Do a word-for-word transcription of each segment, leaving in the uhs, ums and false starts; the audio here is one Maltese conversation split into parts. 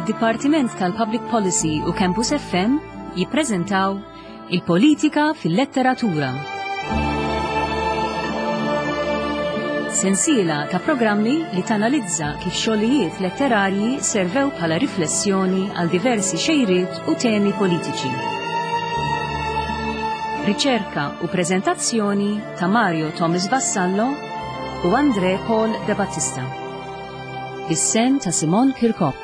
id-Dipartiment tal-Public Policy u Campus F M jippreżentaw il-Politika fil-Letteratura. Sensiela ta' programmi li tanalizza kif xogħlijiet letterarji servew bħala riflessjoni għal diversi xejriet u temi politiċi. Riċerka u preżentazzjoni ta' Mario Thomas Vassallo u André Paul De Battista. Is-sem ta' Simon Kirkop.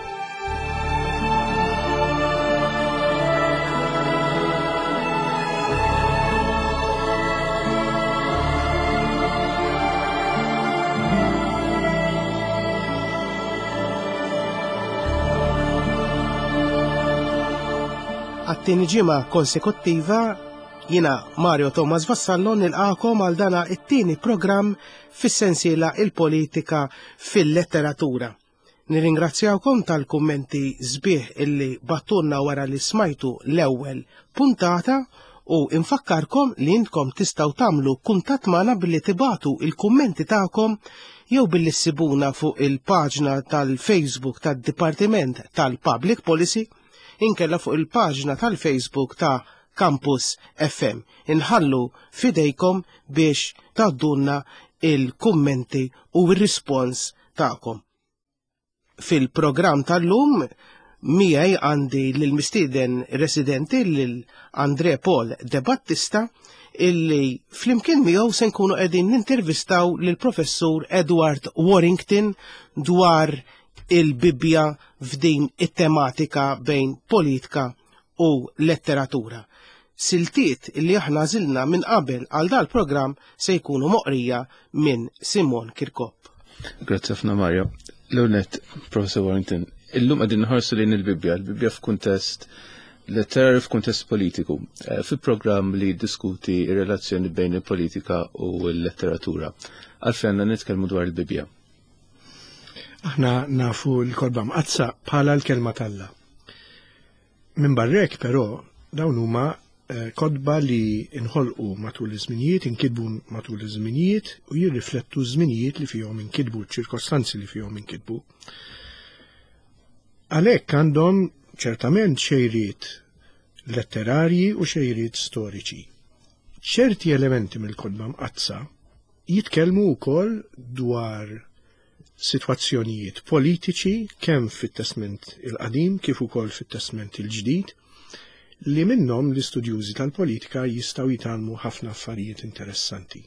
Għattini ġimgħa konsekuttiva jiena Mario Thomas Vassallo nilqakom għal dana it-tieni programm fis-sensiela il-politika fil-letteratura. Nirringrazzjawkom tal-kummenti sbieħ illi battunna wara li smajtu l-ewwel puntata u infakkarkom li intkom tistgħu tagħmlu kuntatt magħna billi tibatu il-kummenti tagħkom jew billi ssibuna fuq il-paġna tal-Facebook tad-Dipartiment tal-Public Policy inkella fuq il-paġna tal-Facebook ta' Campus F M. Inħallu fidejkom biex taddunna il-kummenti u il-rispons ta'kom. Fil-programm tal-lum miegħi għandi l-mistieden residenti l-André Paul De Battista illi flimkien miegħu se nkunu qegħdin nintervistaw lill-Professur Edward Warrington dwar il-Bibbja f'din it-tematika bejn politika u letteratura. Siltiet li aħna żilna minn qabel għal dal-programm se jkunu moqrija minn Simon Kirkop. Grazzi ħafna Mario. L-unet, Professor Warrington, illum qegħdin nħarsu lejn il-Bibbja, il-Bibbja f'kuntest letterari f'kuntest politiku, fi-programm li diskuti ir-relazzjoni bejn il-politika u l-letteratura. Għalfejn nitkellmu dwar il-Bibbja. Aħna nafu l-kodba mqazza bħala l-kelma talla. Min barrek però dawn huma kodba li inħolqu matul iż-żminijiet, inkitbu matul iż-żminijiet u jirriflettu żminijiet li fihom inkitbu, ċirkostanzi li fihom inkitbu. Għalhekk għandhom ċertament xejriet letterarji u xejriet storiċi. ċerti elementi mill-kodba mqazza jitkellmu wkoll dwar sitwazzjonijiet politiċi kemm fit-testament il-qadim kif ukoll fit-testament il-ġdid li minnhom l-istudjużi tal-politika jistgħu jitgħallmu ħafna affarijiet interessanti.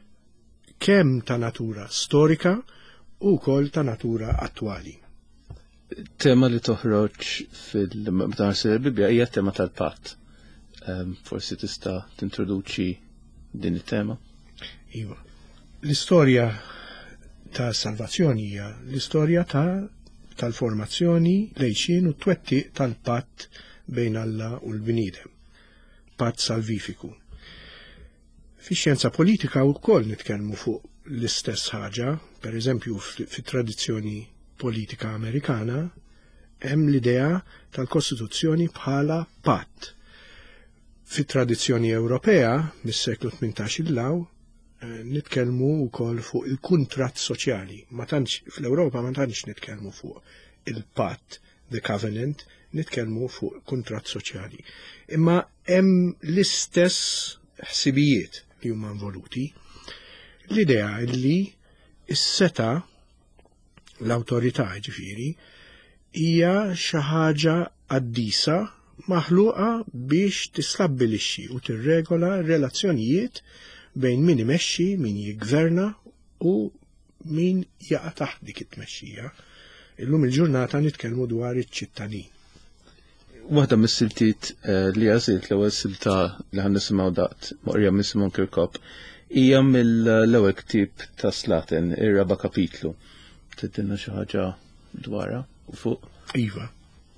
Kemm ta' natura storika u wkoll ta' natura attwali. Tema li toħroġ fil-metaħarsir il-Bibbja hija tema tal-patt. Um, forsi tista' tintroduċi din it-tema? Iva. L-istorja ta' salvazzjoni hija l-istorja ta' tal-formazzjoni lejxin u twettiq tal-patt bejn Alla u l-bniedem. Patt salvifiku. Fix-xjenza politika wkoll nitkellmu fuq l-istess ħaġa, pereżempju fit-tradizzjoni politika Amerikana hemm l-idea tal-Kostituzzjoni bħala patt. Fit-tradizzjoni Ewropea mis-seklu tmintax il-law nitkellmu wkoll fuq il-kuntratt soċjali. Ma tantx fl-Ewropa ma tantx nitkellmu fuq il-patt, the covenant, nitkellmu fuq kuntratt soċjali. Imma hemm l-istess ħsibijiet li huma involuti. L-idea li s-seta l-awtorità ġifieri hija xi ħaġa qaddisa maħluqa biex tistabbilixxi u tirregola relazzjonijiet bejn min imexxi, min jiggverna u min jaqa' taħt dik it-tmexxija. Illum il-ġurnata nitkellmu dwar iċ-ċittadin. Waħda mis-siltiet li għażilt l-ewwel silta li ħan nisimgħu daqt moqrija minn Simon Kirkop hija mill-ewwel ktieb ta' Slatin, ir-raba' kapitlu. Tidilna xi ħaġa dwarha u fuq? Iva.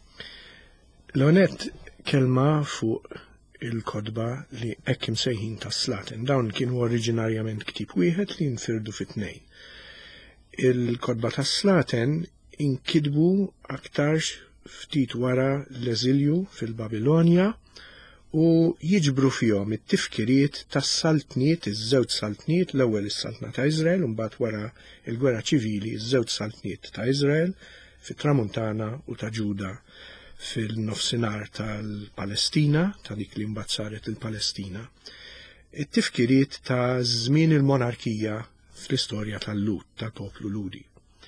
L-onet kelma fuq il-kodba li hekk imsejħin ta' Slatin. Dawn kienu oriġinarjament ktieb wieħed li nfirdu fit-tnejn. Il-kodba ta' Slatin inkitbu aktarx ftit wara l-eżilju fil-Babilonja u jiġbru fihom it-tifkiriet tas-saltniet, iż-żewġ saltniet, l-ewwel is-saltna ta' Iżrael u mbagħad wara l-gwerra ċivili iż-żewġ saltniet ta' Iżrael fit-Tramuntana u ta' Ġuda fil-nofsinhar tal-Palestina, ta' dik li mbagħad saret il-Palestina, it-tifkiriet ta' żmien il-monarkija fl-istorja tal-Lut, tal-poplu Ludi.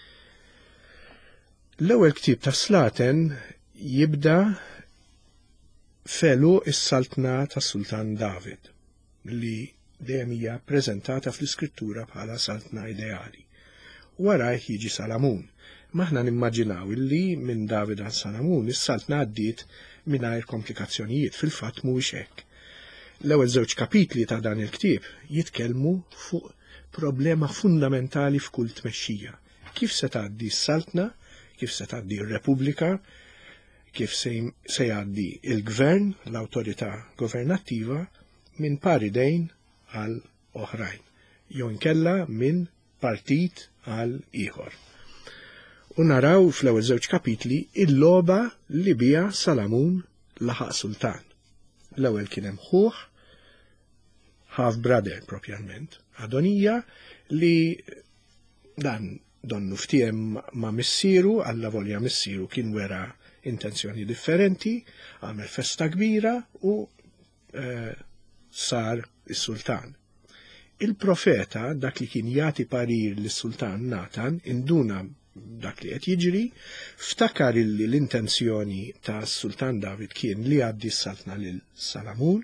L-ewwel ktieb ta' Slaten jibda felu is-saltna tas Sultan David, li dejjem hija ppreżentata fl-iskrittura bħala saltna ideali. Wara jiġi Salamun. Maħna nimmaġinaw illi minn David għal Salamun is-saltna għaddiet mingħajr komplikazzjonijiet, fil-fatt mhuwiex hekk. L-ewwel żewġ kapitli ta' dan il-ktieb jitkellmu fuq problema fundamentali f'kull tmexxija. Kif se tgħaddi s-saltna, kif se tgħaddi r-Repubblika, kif se jgħaddi il-gvern, l-awtorità governattiva, minn paridejn għal oħrajn, jew inkella minn partit għal ieħor. U naraw fl-ewwel żewġ kapitli il-logħba li biha Salamun laħaq sultan. L-ewwel kien hemm ħuh, half brother propjament, Adonija, li dan donnu ftiem ma' missieru, alla volja missieru kien wera intenzjoni differenti, għamel festa kbira u eh, sar is-sultan. Il-profeta, dak li kien jagħti parir lis-sultan Natan, induna dak li qed jiġri, ftakar li l-intenzjoni ta' sultan David kien li għaddi s-saltna lil Salamun,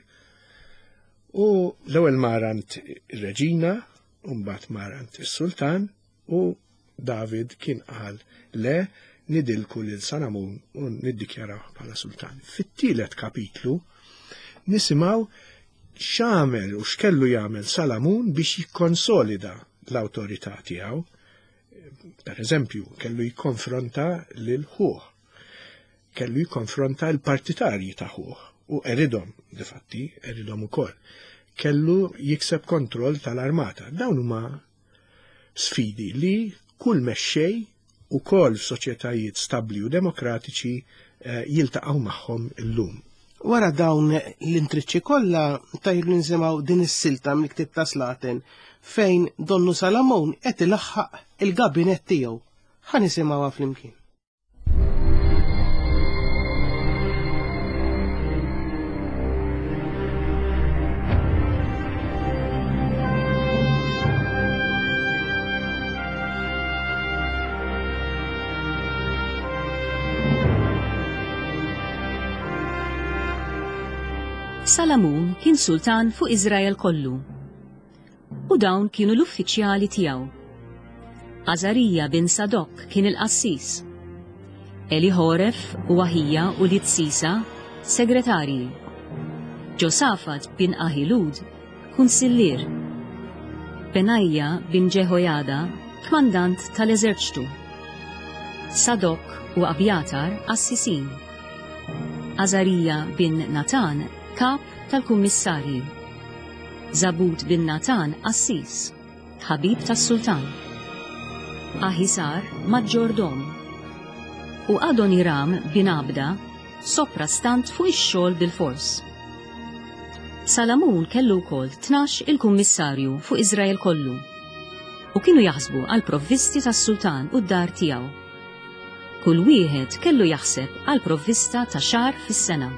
u l-ewwel marant ir-reġina, u mbagħad marant is-sultan, u David kien qal le nidilku lil Salamun u niddikjaraw bħala sultan. Fit-tielet kapitlu nisimgħu x'għamel u x'kellu jagħmel Salamun biex jikkonsolida l-awtorità tiegħu. Per eżempju, kellu jikkonfronta lil ħuh, kellu jikkonfronta l-partitarji ta' ħuh, u eridhom, difatti, eridhom ukoll. Kellu jikseb kontroll tal-armata. Dawn huma sfidi li kull mexxej ukoll f'soċjetajiet stabbli u demokratiċi eh, jiltaqgħu magħhom illum. Wara dawn l-intriċċi kollha tajru nżemgħu din is-silta mill-ktieb ta' Slaten fejn Donnu Salamun qed ilaħħaq il-gabinett tiegħu. Ħa nisimgħuha flimkien. Salamun kien sultan fuq Iżrael kollu. U dawn kienu l-uffiċjali tiegħu. Azarija bin Sadok kien il-qassis. Elihoref u Ahija u Litsisa segretarji. Ġosafat bin Ahilud kunsillier. Benajja bin Ġehojada kmandant tal-eżerċtu. Sadok u Abjatar assisin. Azarija bin Natan kap tal-kummissarji. Zabut bin Natan assis, ħabib tas-sultan. Ahisar maġġordom. U Adoniram bin Abda soprastant fuq ix-xogħol bil-fors. Salamun kellu wkoll tnax il-kummissarju fuq Iżrael kollu u kienu jaħsbu għal provvisti tas-sultan u d-dar tiegħu. Kull wieħed kellu jaħseb għal provvista ta' xahar fis-sena.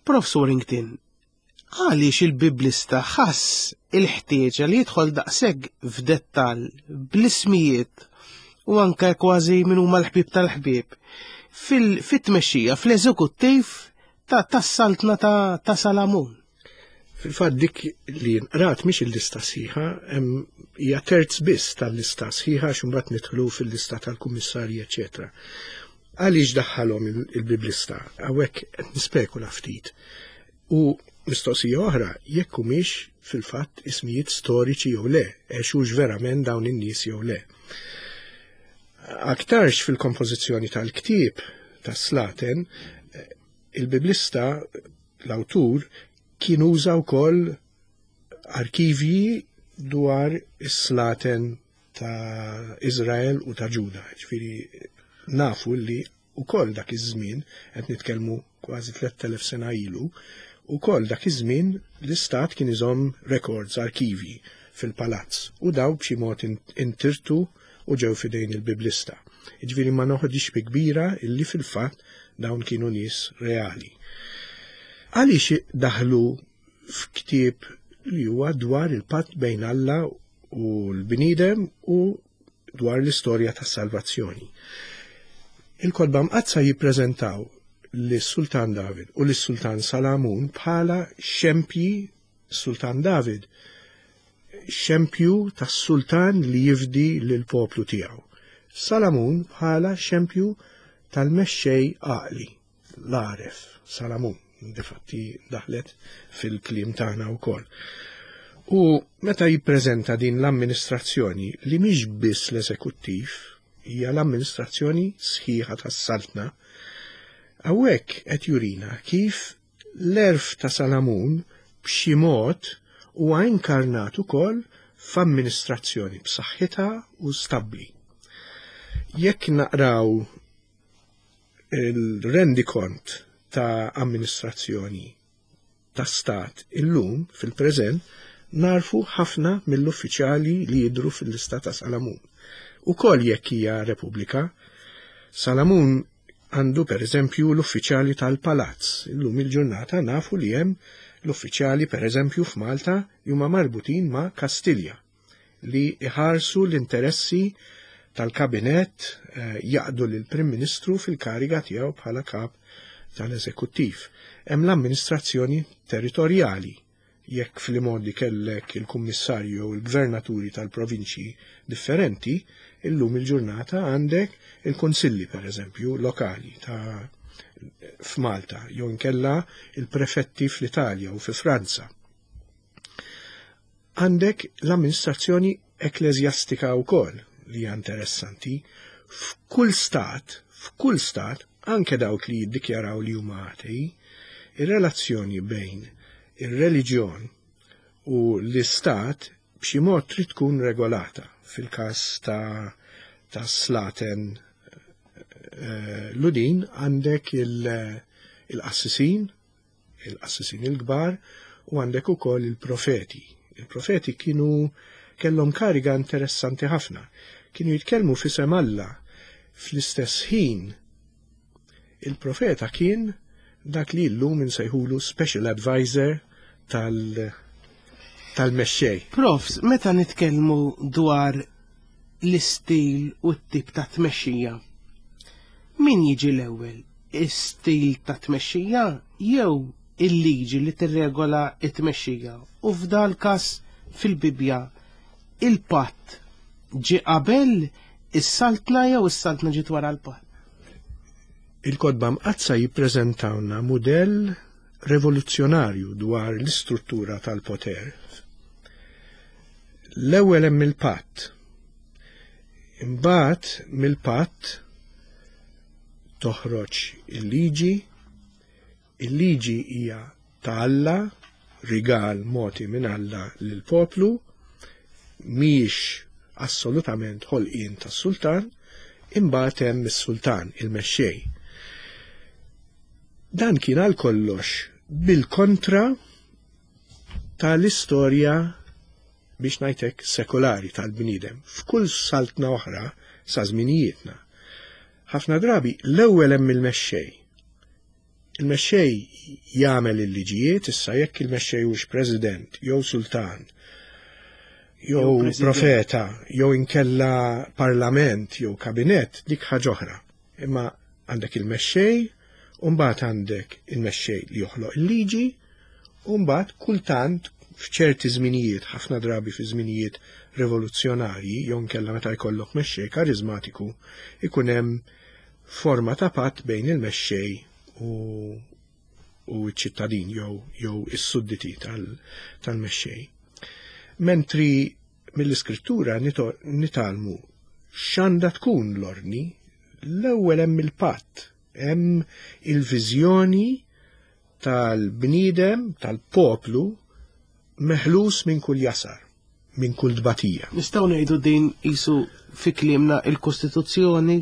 Prof Warrington, għaliex il-Biblista ħass il-ħtieġa li jidħol daqshekk f'dettall bl-ismijiet u anke kważi min huma l-ħbieb tal-ħbieb fit-tmexxija fl-eżekuttiv ta' tas-saltna ta', ta Salamun. Fil-fatt dik li nqrat mhix il-lista sħiħa, hija terz biss tal-lista sħiħa x'imbagħad nidħlu fil-lista tal-kummissarji eċetera. Għaliex daħħalhom il-Biblista? Hawnhekk qed nispekula ftit. U mistoqsija oħra, jekk humiex fil-fatt ismijiet storiċi jew le, għexux verament dawn in-nies jew le. Aktarx fil-kompożizzjoni tal-ktieb tas-Slaten, il-Biblista, l-awtur, kien uża wkoll arkivji dwar is-Slaten ta' Iżrael u ta' Ġuda. Ġifieri nafu li wkoll dak iż-żmien qed nitkellmu kważi tliet elef sena ilu, ukoll dak iż-żmien l-istat kien iżomm records arkivi fil-palazz u daw b'xi mod intirtu u ġew fidejn il-Biblista. Jiġifieri ma noħodix bi kbira illi fil-fatt dawn kienu nies reali. Għaliex daħlu f'ktieb li huwa dwar il-patt bejn Alla u l-bniedem u dwar l-istorja tas-salvazzjoni. Il-kodba mqazza jippreżentaw lis-Sultan David u lis-Sultan Salamun bħala xempji Sultan David, xempju tas-Sultan li jifdi lill-poplu tiegħu. Salamun bħala xempju tal-mexxej għaqli, l-għaref, Salamun. Difatti daħlet fil-klim tagħna wkoll. U meta jippreżenta din l-amministrazzjoni li mhix biss l-eżekuttiv, hija l-amministrazzjoni sħiħa tas-saltna, hawnhekk qed jurina kif l-erf ta' Salamun b'xi mod huwa inkarnat ukoll f'amministrazzjoni b'saħħitha u stabbli. Jekk naqraw il-rendikont ta' amministrazzjoni ta' stat illum fil-preżent narfu ħafna mill-uffiċjali li jidru fil-lista ta' Salamun. Ukoll jekk hija Repubblika, Salamun għandu per eżempju l-uffiċjali tal-palazz. Illum il-ġurnata nafu li hemm l-uffiċjali per eżempju f'Malta li huma marbutin ma' Kastilja li iħarsu l-interessi tal-kabinett eh, jaqdu lill-Prim Ministru fil-kariga tiegħu bħala kap tal-eżekuttiv. Hemm l-amministrazzjoni territorjali. Jekk fil-modi kellek il-kummissarju u l-gvernaturi tal-provinċi differenti, illum il-ġurnata għandek il-konsilli per eżempju lokali ta' f'Malta, jew inkella il-prefetti fl-Italja u fi Franza. Għandek l-amministrazzjoni ekklezjastika wkoll li hija interessanti. F'kull stat, f'kull stat, anke dawk li jiddikjaraw li huma atei, ir-relazzjoni bejn ir-reliġjon u l-istat b'xi mod trid tkun regolata. Fil-każ ta' ta' Slaten uh, Ludin għandek il-qassisin, il-qassisin il-kbar u għandek ukoll il-profeti. Il-profeti kienu kellhom kariga interessanti ħafna. Kienu jitkellmu fisem Alla fl-istess ħin. Il-profeta kien dak li llum insejħulu special advisor tal tal-mexxej. Profs, meta nitkellmu dwar l-istil u t-tip ta' tmexxija, min jiġi l-ewwel? Is-stil ta' tmexxija jew il-liġi li tirregola t-tmexxija? U f'dal każ fil-Bibja il-patt ġie qabel is-saltna jew is-saltna ġiet wara l-patt? Il-kodba mqazza jippreżentawna mudell revoluzzjonarju dwar l-istruttura tal-poter. L-ewwel hemm il-patt. Imbagħad mill-patt toħroġ il-liġi. Il-liġi hija ta' Alla, rigal moti minn Alla lill-poplu, mhijiex assolutament ħolqien tas-sultan, imbagħad hemm is-sultan, il-mexxej. Dan kien għal kollox bil-kontra tal-istorja biex ngħidlek sekolari tal-bniedem. F'kull saltna oħra sa żminijietna. Ħafna drabi l-ewwel hemm il-mexxej. Il-mexxej jagħmel il-liġijiet, issa jekk il-mexxej hux president, jew sultan, jew profeta, jew inkella parlament, jew kabinett, dik ħaġa oħra. Imma għandek il-mexxej, u mbagħad għandek il-mexxej li joħloq il-liġi, u mbagħad kultant f'ċerti żminijiet, ħafna drabi fi żminijiet rivoluzzjonarji, jew inkella meta jkollok mexxej karizmatiku, ikun hemm forma ta' patt bejn il-mexxej u u ċittadin jew jew is-sudditi tal-mexxej. Mentri mill-iskrittura nitalmu x'għandha tkun l-ordni, l-ewwel hemm il-patt, hemm il-viżjoni tal-bniedem, tal-poplu meħlus minn kull jasar, minn kull dbatija. Nistgħu ngħidu din qisu fi kliemna il-Kostituzzjoni?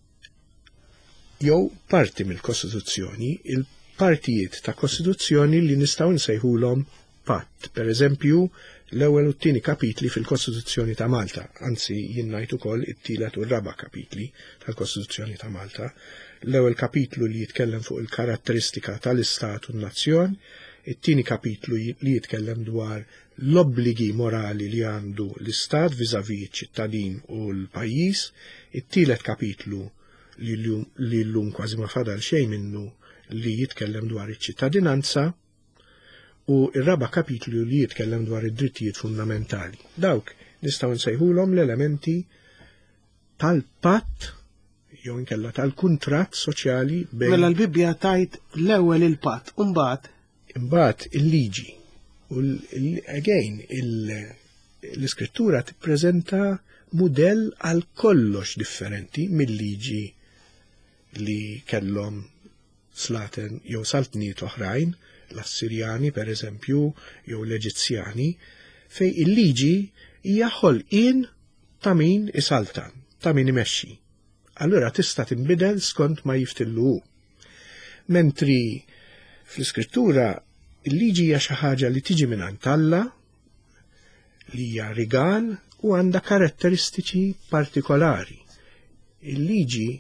Jew parti mill-Kostituzzjoni, il-partijiet ta' Kostituzzjoni li nistgħu nsejħulhom patt. Per eżempju, l-ewwel u t-tieni kapitli fil-Kostituzzjoni ta' Malta, anzi jien ngħid ukoll it-tielet u r-raba' kapitli tal-Kostituzzjoni ta' Malta. L-ewwel kapitlu li jitkellem fuq il-karatteristika tal-Istat u n-nazzjon, it-tieni kapitlu li jitkellem dwar l-obbligi morali li għandu l-Istat viżavi ċ-ċittadin u l-pajjiż, it-tielet kapitlu li l-lum kważi ma fadal xejn minnu li jitkellem dwar iċ-ċittadinanza, u ir-raba' kapitlu li jitkellem dwar id-drittijiet fundamentali. Dawk nistgħu nsejħulhom l-elementi tal-patt jew inkella tal-kuntratt soċjali bejn. Mela l-Bibbja tajt l-ewwel il-patt, u mbagħad imbagħad il-liġi. U again l-iskrittura tippreżenta mudell għal kollox differenti mill-liġi li kellhom slaten jew saltniet oħrajn, l-Assirjani per eżempju, jew l-Eġizzjani, fej il-liġi hija ħolqien ta' min isaltan, ta' min imexxi. Allura tista' tinbidel skont ma jiftillu. Mentri fl-iskrittura il-liġi hija xi ħaġa li tiġi mingħand Alla, li hija rigal u għandha karatteristiċi partikolari. Il-liġi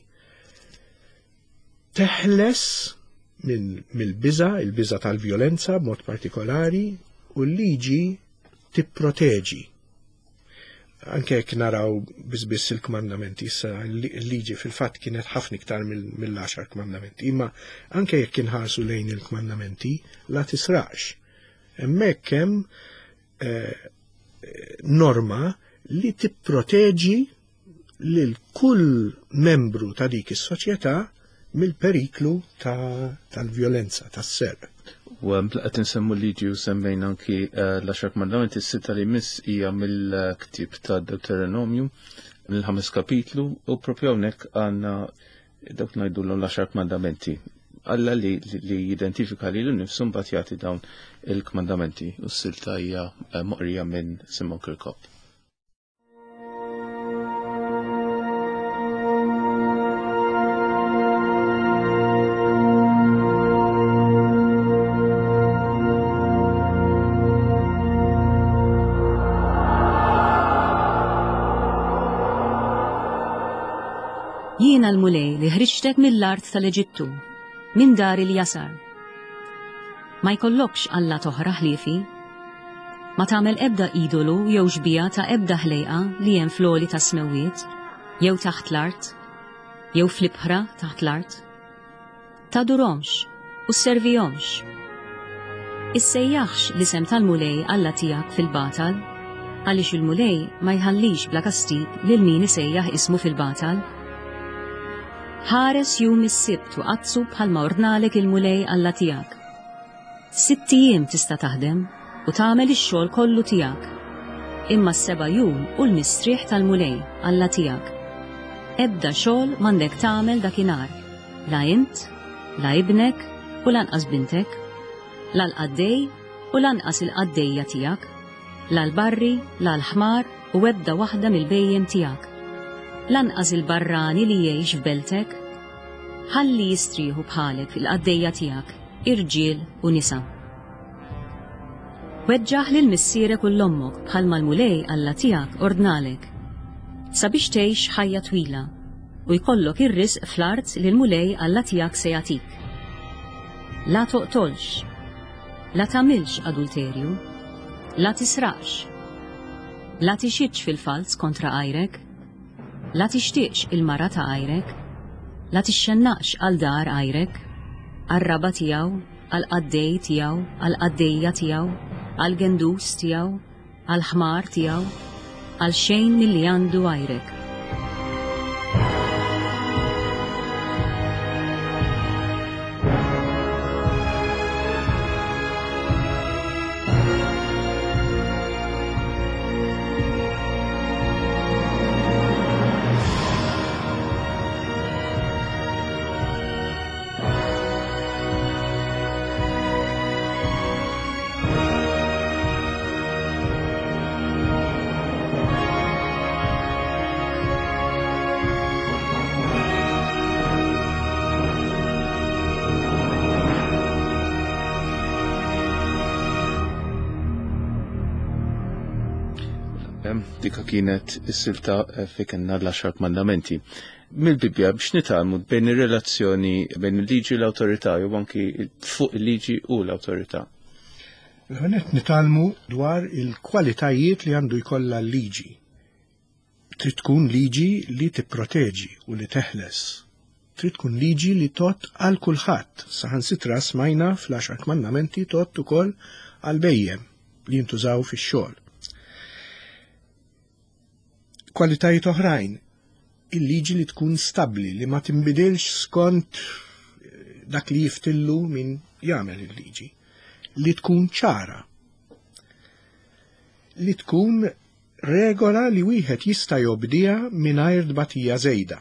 teħles mill-biża, il-biża tal-vjolenza b'mod partikolari, u l-liġi tipproteġi. Anke jekk naraw biss il-kmandamenti, issa l-liġi fil-fatt kienet ħafna iktar mill-għaxar kmandamenti, imma anke jekk inħarsu lejn il-kmandamenti la tisraqx. Hemmhekk hemm norma li tipproteġi lil kull membru ta' dik is-soċjetà mill-periklu tal-vjolenza, tas-serq. U qed insemmu liġi u semmejna anki l-għaxar kmandamenti, s-sitta li miss hija mill-ktib ta' Deuteronomium, mill-ħames kapitlu, u propju hawnhekk għandna dawk ngħidulhom l-għaxar kmandamenti. Alla li jidentifika li l-nifsu mbagħad jagħti dawn il-kmandamenti, u s-silta hija moqrija minn Simon Kirkhope. Jiena l-mulej li ħriġtek mill-art tal-Eġittu, minn dar il-jasar. Ma jkollokx Alla toħra ħliefi, ma tagħmel ebda idolu jew xbija ta' ebda ħlejqa li hemm floli ta' smewiet, jew taħt l-art, jew fl-ibħra taħt l-art. Tadurhomx u sservihomx. Issejjaħx l-isem tal-mulej Alla tiegħek fil-batal, għaliex il-mulej ma jħallix bla kastig lil min isejjaħ ismu fil-batal. Ħares jum is-sibt u qazzu bħalma ordnalek il-mulej Alla tiegħek. Sitt ijiem tista' taħdem u tagħmel ix-xogħol kollu tiegħek. Imma s-seba' jum u l-mistrieħ tal-mulej Alla tiegħek. Ebda xogħol m'għandek tagħmel dakinhar, la int, la ibnek u lanqas bintek, la l-qaddej u lanqas il-qaddejja tiegħek, la l-barri, la l-ħmar u ebda waħda mill-bejjem tiegħek. Lanqas il-barrani li jgħix f'beltek, ħalli jistrieħu bħalek fil-qaddejja tiegħek, irġiel u nisa. Weġġaħ lil missierek u l-ommok bħalma l-mulej Alla tiegħek ordnalek, sabiex tgħix ħajja twila u jkollok ir-risq fl-art li l-mulej Alla tiegħek se jagħtik. la toqtolx, la tamilx adulterju, la tisraqx, la tixitx fil-falz kontra għajrek, la tixtieqx il-mara ta' għajrek, la tixxennaqx għal dar għajrek, għal-raba tiegħu, għal-qaddej tiegħu, għal-qaddejja tiegħu, għal-gendus tiegħu, għal-ħmar tiegħu, għal xejn milli għandu għajrek. Dika kienet is-silta fi kellna l-għaxar mandamenti. Mill-Bibja biex nitalmu bejn ir-relazzjoni bejn il-liġi u l-awtorità jew anki fuq il-liġi u l-awtorità. Għanet nitalmu dwar il-kwalitajiet li għandu jkollha l-liġi. Trid tkun liġi li tipproteġi u li teħles. Trid tkun liġi li tot għal kulħadd. Saħansitra smajna fl-għaxar mandamenti tot ukoll għal bejjem li jintużaw fix-xogħol. Kwalitajiet oħrajn, il-liġi li tkun stabbli, li ma tinbidilx skont dak li jiftillu min jagħmel il-liġi, li tkun ċara, li tkun regola li wieħed jista' jobdiha mingħajr dbatija żejda.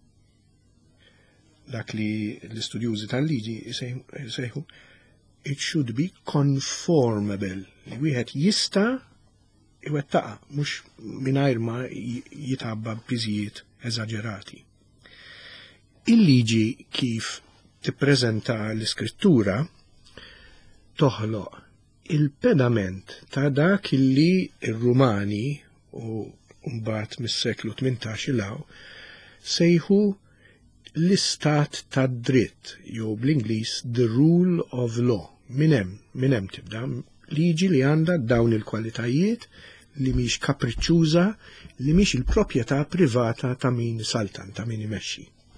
Dak li l-istudjużi tal-liġi jsejħu it should be conformable, li wieħed jista' iwettaqa, mux mingħajr ma jitabba biżijiet eżaġerati. Il-liġi kif tippreżenta l-iskrittura toħloq il-pedament ta' dak illi ir-Rumani u mbagħad mis-seklu tmintax ilaw sejħu l-istat tad dritt, jew bl-Ingliż the rule of law. Min hemm, min hemm tibda liġi li għandha dawn il-kwalitajiet li mhix kapriċċuża, li mhix il-proprjetà privata ta' min saltan, ta' min imexxi.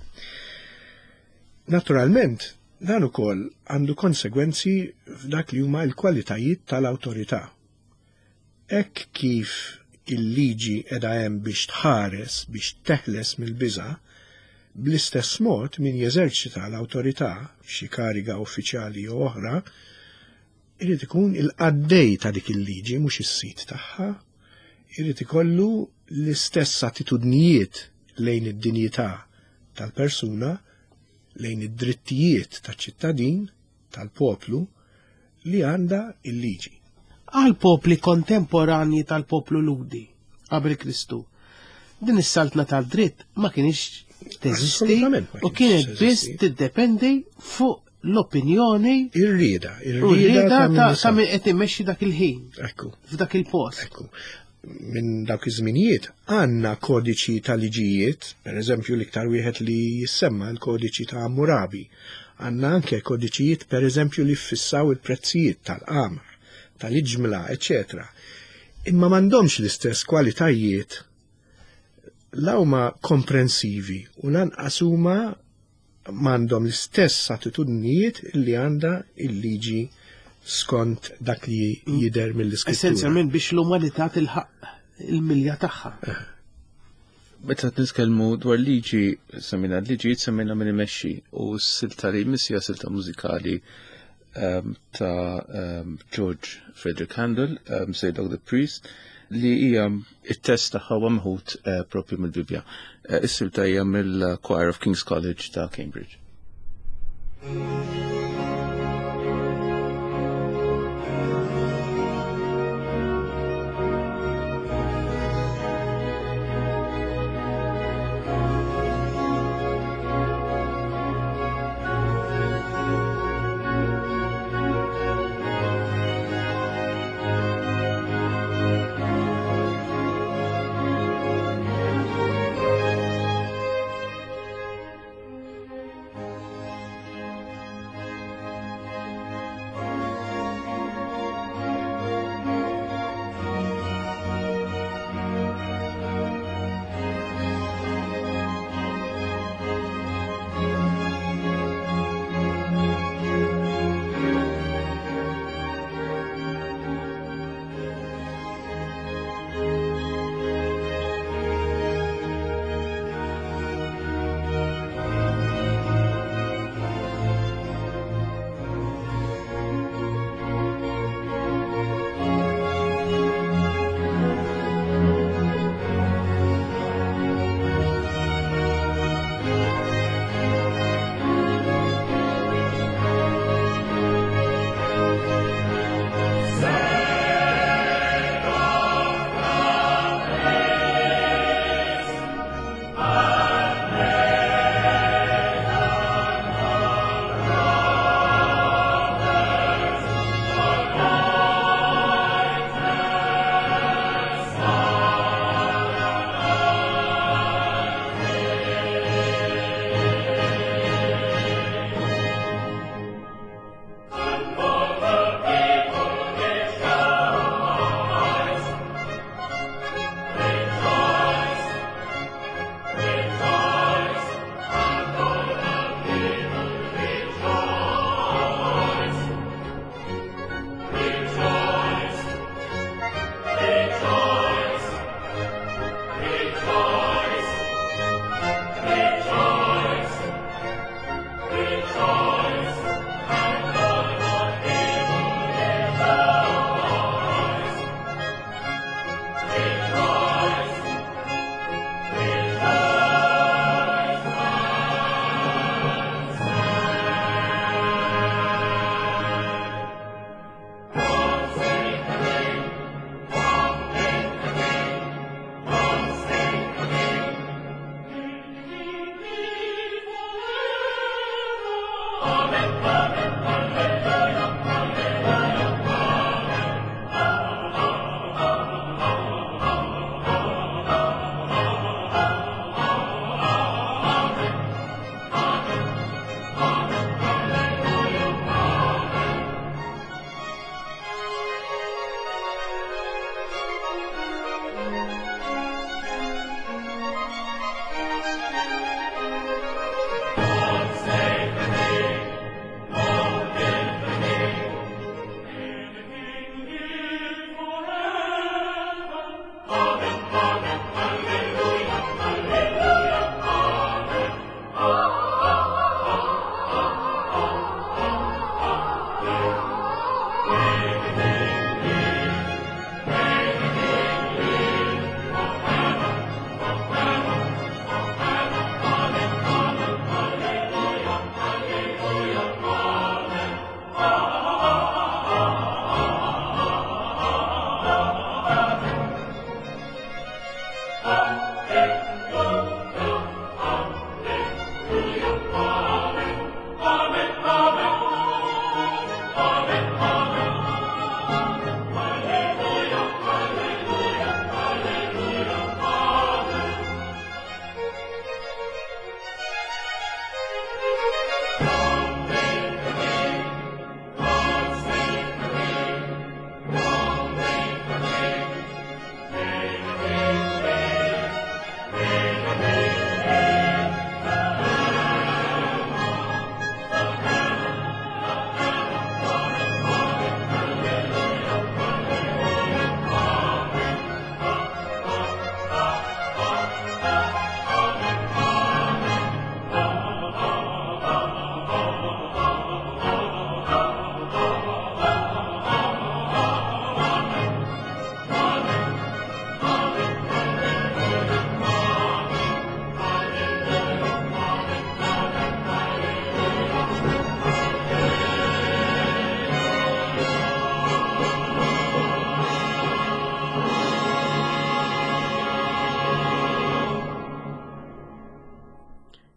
Naturalment, dan ukoll għandu konsegwenzi f'dak li huma l-kwalitajiet tal-awtorità. Hekk kif il-liġi qiegħda hemm biex tħares, biex teħles mill-biża', bl-istess mod min jeżerċita l-awtorità f'xi kariga uffiċjali jew oħra, irid ikun il-qaddej ta' dik il-liġi mhux is-sit tagħha, irid ikollu l-istess attitudnijiet lejn id-dinjità tal-persuna, lejn id-drittijiet taċ-ċittadin, tal-poplu li għandha il-liġi. Għal popli kontemporanji tal-poplu ludi qabel Kristu, din is-saltna tal-dritt ma kienx teżisti u kienet biss tiddependi fuq l-opinjoni ir-rieda, ir-rieda ta' min qed immexxi dak il-ħin. Ekku. F'dak il-post. Ekku. Minn dawk iż-żminijiet għandna kodiċi ta' liġijiet, pereżempju l-iktar wieħed li jissemma l-kodiċi ta' Hammurabi. Għandna anke kodiċijiet pereżempju li ffissaw il-prezzijiet tal-qamar, tal-iġmla, eċetera. Imma m'għandhomx l-istess kwalitajiet la huma komprensivi u lanqas huma m'għandhom l-istess attitudnijiet li għandha il-liġi skont dak li jidher mill-iskrittura. Essenzjalment biex l-umanità tilħaq il-milja tagħha. Meta nitkellmu dwar liġi, semmina liġi semmina min imexxi u s-silta li jmissija silta mużikali um, ta' um, George Frederick Handel, um, Say Dog the Priest, li hija it-test tagħha mamħut uh, propju mill-Bibja. Uh, Is-silta hija mill-Choir of King's College ta' Cambridge.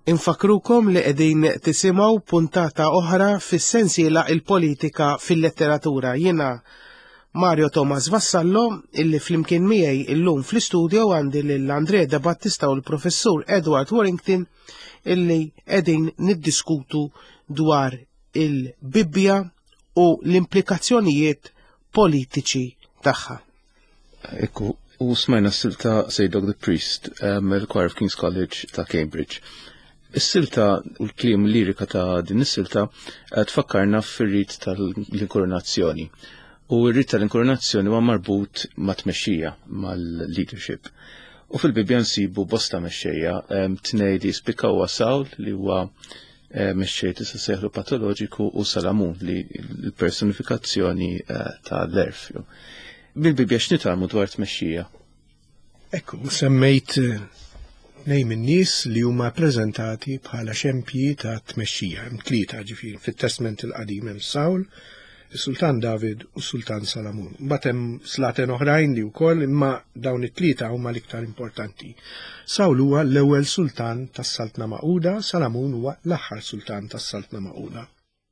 Infakrukom li qegħdin tisimgħu puntata oħra fis-sensiela il-politika fil-letteratura. Jiena Mario Thomas Vassallo, illi flimkien miegħi illum fl-istudio għandi lil Andrea De Battista u l-professur Edward Warrington, illi qegħdin niddiskutu dwar il-Bibbja u l-implikazzjonijiet politiċi tagħha. Ekku, u smajna s-silta Saydog the Priest, um, il-Choir of King's College ta' Cambridge. Is-silta u l-klim lirika ta' din is-silta tfakkarna fir-rit tal-inkoronazzjoni. U r-rit tal-inkoronazzjoni huwa marbut ma' tmexxija mal-leadership. U fil-Bibbja nsibu bosta mexxejja, tnej li spikkaw Sawl li huwa mexxej tista' seħlu patoloġiku u Salamun li l-personifikazzjoni tal-erf. Bil-Bibbja x'nitalmu dwar tmexxija? Ekku, semmejt nej min nies li huma ppreżentati bħala xempji ta' tmexxija, hemm tlieta ġifieri fit-Testament il-Qadim hemm Sawl, is-Sultan David u s-Sultan Salamun. Mbagħad hemm slaten oħrajn li wkoll imma dawn it-tlieta huma l-iktar importanti. Sawl huwa l-ewwel sultan tas-Saltna Magħquda, Salamun huwa l-aħħar sultan tas-Saltna Magħquda.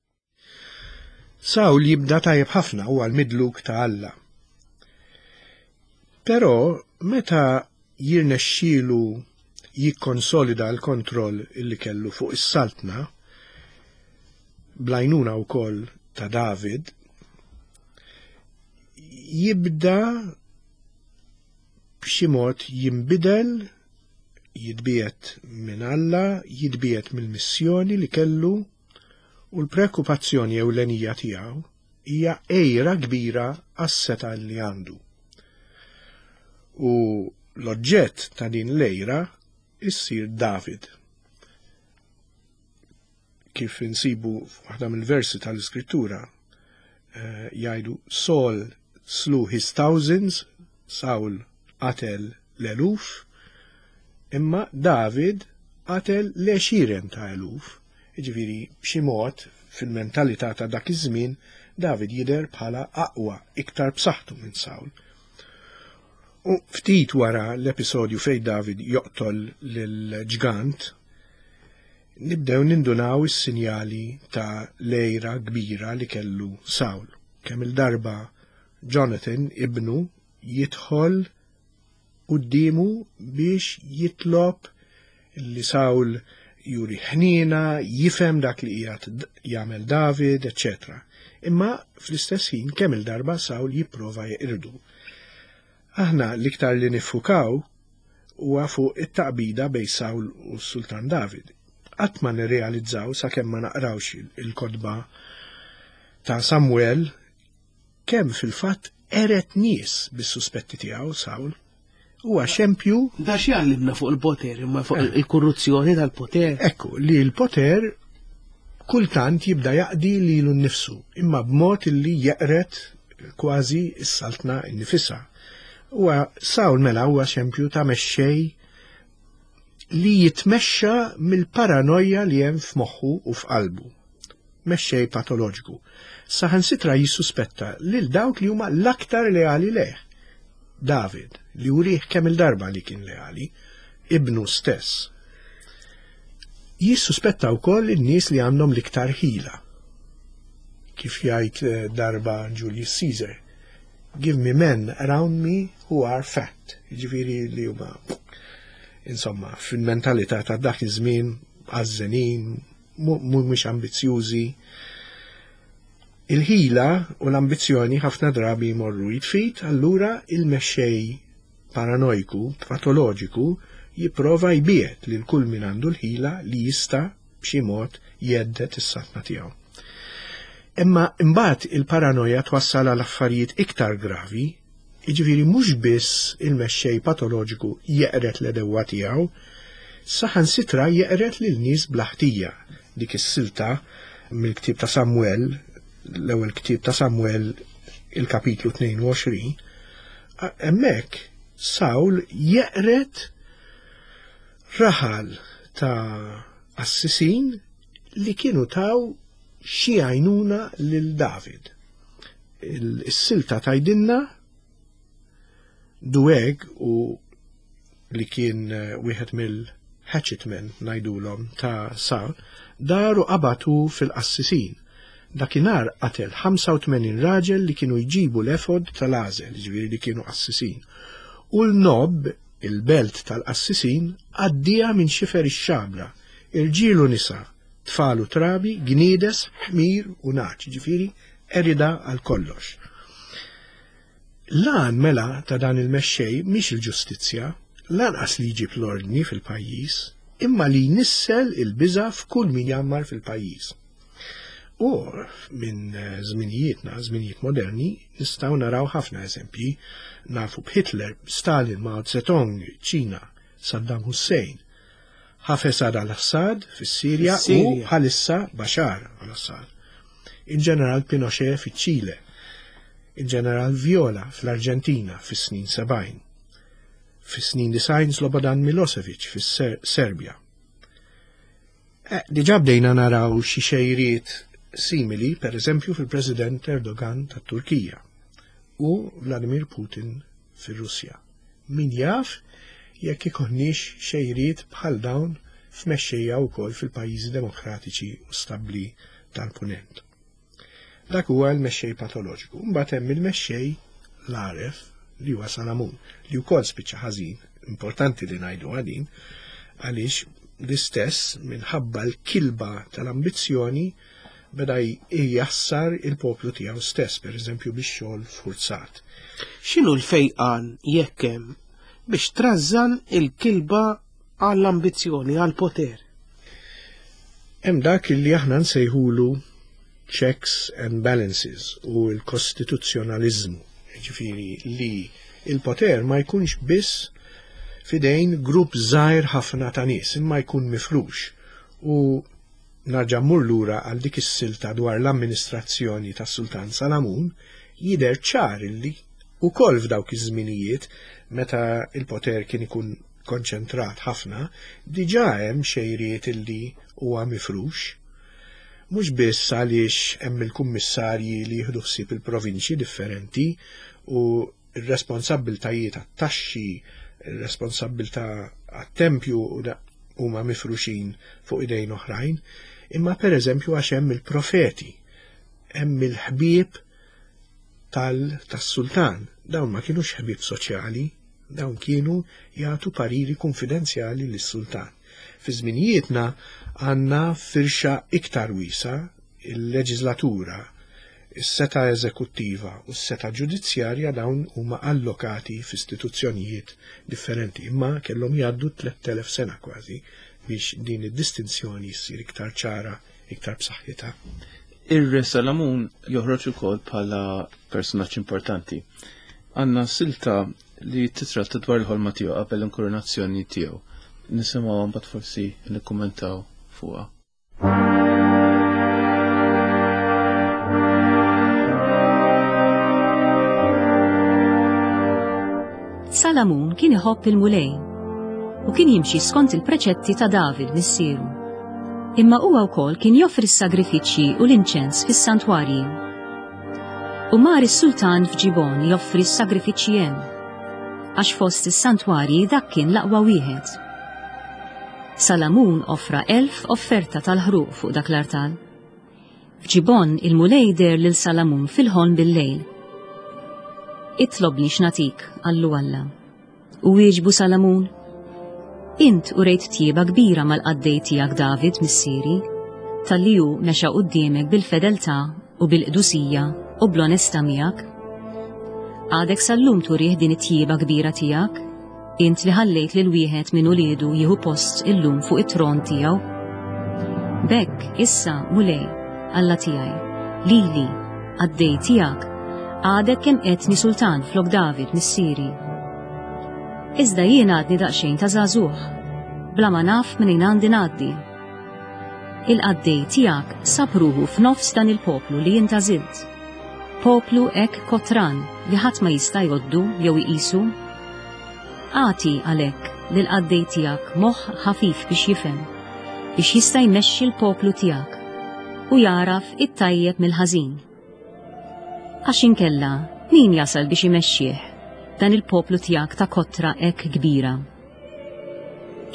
Sawl jibda tajjeb ħafna huwa l-midluk ta' Alla. Però meta jirnexxielu jikkonsolida l-kontroll illi kellu fuq is-Saltna blajnuna wkoll ta' David, jibda b'xi mod jinbidel, jitbiet minn Alla, jitbiet mill-missjoni li kellu u l-prekupazzjoni ewlenija tiegħu hija għejra kbira għas-seta li għandu. U l-oġġett ta' din l-għejra issir David. Kif insibu waħda mill-versi tal-Iskrittura uh, jgħidu Saul slew his thousands, Saul qatel l-eluf, imma David qatel l-għexieren ta' eluf. Jiġifieri b'xi mod fil-mentalità ta' dak iż-żmien David jidher bħala aqwa, iktar b'saħħtu minn Saul. U ftit wara l-episodju fejn David joqtol lill-ġgant, nibdew nindunaw is-sinjali ta' lejra kbira li kellu Sawl. Kemm il-darba Jonathan ibnu jidħol qudiemu biex jitlob li Sawl juri ħnina, jifhem dak li qiegħed jagħmel David, et cetera. Imma fl-istess ħin kemm il-darba Sawl jipprova jeqirdu. Aħna l-iktar li nifukaw huwa fuq it-taqbida bejn Sawl u s-Sultan David. Qatt ma nirrealizzaw sakemm ma naqrawx il-kodba ta' Samuel kemm fil-fatt eret nies bis-suspetti tiegħu Sawl. Huwa xempju da x'jallimna fuq il-poter, imma fuq il-korruzzjoni tal-poter. Ekku, li l-poter kultant jibda jaqdi lilu nnifsu, imma b'mod li jeqret kważi s-saltna nnifisha. Huwa Sawl mela huwa xempju ta' mexxej li jitmexxa mill-paranoja li hemm f'moħħu u f'qalbu. Mexxej patoloġiku. Saħansitra jissuspetta lil dawk li huma l-aktar leali leh. David, li urih kemm il-darba li kien leali, ibnu stess. Jissuspetta wkoll in-nies li għandhom l-iktar ħila. Kif jgħid darba Julius Caesar, give me men around me who are fat. Jiġifieri li huma insomma fil-mentalità ta' dak iż-żmien għażenin, mhumiex ambizzjużi. Il-ħila u l-ambizzjoni ħafna drabi jmorru jitfit, allura il-mexxej paranojku, patoloġiku, jipprova jbiet lil kull min għandu l-ħila li jista' b'xi mod jeddet is-satna tiegħu. Imma imbagħad il-paranoja twassal għal affarijiet iktar gravi, jiġifieri mhux biss il-mexxej patoloġiku jeqret l-edewwa tiegħu, saħansitra jeqret lil nies bl-ħtija. Dik is-silta mill-ktieb ta' Samuel, l-ewwel ktieb ta' Samuel il-kapitlu tnejn u għoxrin, hemmhekk Sawl jeqret raħal ta' assisin li kienu taw xi għajnuna lil David. Is-silta tajdinna Dueg u li kien wieħed mill hatchetmen ngħidulhom ta' sa daru qabatu fil-qassisin. Dakinhar qatel ħamsa u tmenin raġel li kienu jġibu l-efod tal-għażel, ġifieri li kienu qassisin. U l-nob, il-belt tal-qassisin, għaddija minn xifer ix-xabra, irġiel u nisa, tfal u trabi, gniedes, ħmir u naċ, ġifieri erida għal kollox. Lan mela ta' dan il-mexxej mhix il-ġustizzja, lanqas li jġib l-ordni fil-pajjiż, imma li jnissel il-biża' f'kull min jammar fil-pajjiż. U minn żminijietna, żminijiet moderni, nistgħu naraw ħafna eżempji, nafu b'Hitler, Stalin, Mao Zedong, Ċina, Saddam Hussein, Hafez al-Assad fis-Sirja u bħalissa Bashar al-Assad. Il-ġeneral Pinochet fiċ-Ċile, il-ġeneral Viola fl-Arġentina fis-snin sebgħin, fis-snin disajn Slobodan Milosevic fis-Serbja. Diġà bdejna naraw xi xejriet simili, per eżempju, fil-President Erdogan tat-Turkija u Vladimir Putin fir-Russja. Min jaf jekk ikonniex xejriet bħal dawn f'mexxejja wkoll fil-pajjiżi demokratiċi u stabbli tal-Punent. Dak huwa l-mexxej patoloġiku. Mbagħad hemm il-mexxej l-għaref li huwa Salamun, li wkoll spiċċa ħażin, importanti li ngħidu għadin, għaliex l-istess minħabba l-kilba tal-ambizzjoni beda jassar il-poplu tiegħu stess, per eżempju biex xogħol forzat. X'inhu l-fejqan jekk hemm biex trażżan il-kilba għall-ambizzjoni, għall-poter? Hemm dak li aħna nsejħulu checks and balances u l-kostituzzjonaliżmu, ġifieri li il-poter ma jkunx biss fidejn grupp żgħir ħafna ta' nies, imma jkun mifrux. U narġa' mmur lura għal dik is-silta dwar l-amministrazzjoni tas-Sultan Salamun, jidher ċar illi ukoll f'dawk iż-żminijiet meta il-poter kien ikun konċentrat ħafna, diġà hemm xejriet illi huwa mifrux. Mhux biss għaliex hemm il-kummissarji li jieħdu ħsieb il-provinċi differenti u r-responsabbiltajiet għat-taxxi, ir-responsabbiltà għat-tempju huma mifruxin fuq idejn oħrajn, imma pereżempju għax hemm il-profeti, hemm il-ħbieb tas-sultan. Dawn ma kienux ħbieb soċjali, dawn kienu jagħtu pariri konfidenzjali lis-sultan. Fi żminijietna għandna firxa iktar wiesa, il-leġislatura, is-seta eżekuttiva u s-seta ġudizzjarja dawn huma allokati f'istituzzjonijiet differenti, imma kellhom jgħaddu tliet elef sena kważi biex din id-distinzjoni ssir iktar ċara, iktar b'saħħitha. Ir-Re Salamun joħroġ ukoll bħala personaġġ importanti. Għandna silta li titratta dwar il-ħolma tiegħu qabel l-inkoronazzjoni tiegħu. Nisimgħu mbagħad forsi nikkummentaw fuqha. Salamun kien iħobb il-mulej u kien jimxi skont il-preċetti ta' David missieru. Imma huwa wkoll kien joffri s-sagrifiċċji u l-inċens fis-santwarji. U mar is-sultan f'Ġibon joffri s-sagrifiċċji hemm, għax fost is-santwarji dak kien l-aqwa wieħed. Salamun offra elf offerta tal-ħruq fuq dak l-artal. F'Ġibon il-mulej der lil Salamun fil-ħolm bil-lejl. Itlobni x'natik, Allu Alla. U wieġbu Salamun, int u rejt tjieba kbira mal-qaddej tiegħek David missieri, tal-li hu mexa quddiemek bil-fedeltà u bil-qdusija u bl-onesta miegħek. Għadek sallum turih din it-tjieba kbira tiegħek, int li ħallejt lil wieħed minn uliedu jieħu post illum fuq it-tron tiegħu. Bekk issa mulej, Alla tiegħi, lili, qaddej tiegħek, għadek kemm qedni sultan flok David missieri. Iżda jien għadni daqsxejn ta' żagħżugħ, bla ma naf minn għandi ngħaddi. Il-qaddej tiegħek sab ruħu f'nofs dan il-poplu li jien tażilt. Poplu hekk kotran li ħadd ma jista' jgħoddu jew iqisu. Għati għalhekk lil qaddej tiegħek moħħ ħafif biex jifhem, biex jista' jmexxi l-poplu tiegħek u jaraf it-tajjeb mill-ħażin. Għax inkella min jasal biex imexxih dan il-poplu tiegħek ta' kotra hekk kbira.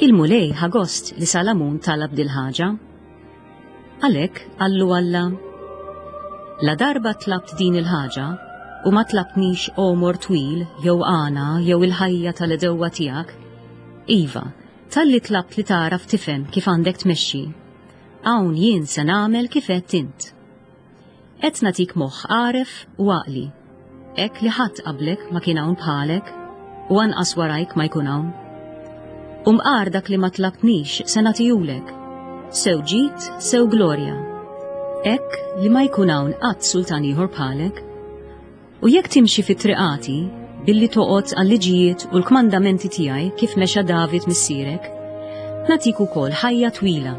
Il-mulej ħagost li Salamun talab dil-ħaġa. Għalek għallu Alla, la darba tlabt din il-ħaġa u ma tlabnix omor twil jew għana jew il-ħajja tal-edewwa tiegħek, iva, tal-li tlabt li taraf tifhem kif għandek tmexxi. Hawn jien se nagħmel kif qed int. Qed natik moħħ għaref u għaqli, hekk li ħadd qablek ma kien hawn bħalek u anqas warajk ma jkun hawn. U mqar dak li ma tlabtnix se nagħtihulek, sew ġid, sew glorja. Hekk li ma jkun hawn qatt sultan ieħor bħalek. U jekk timxi fit-triqati billi toqgħod għal-liġijiet u l-kmandamenti tiegħi kif mexa David missierek, natik ukoll ħajja twila.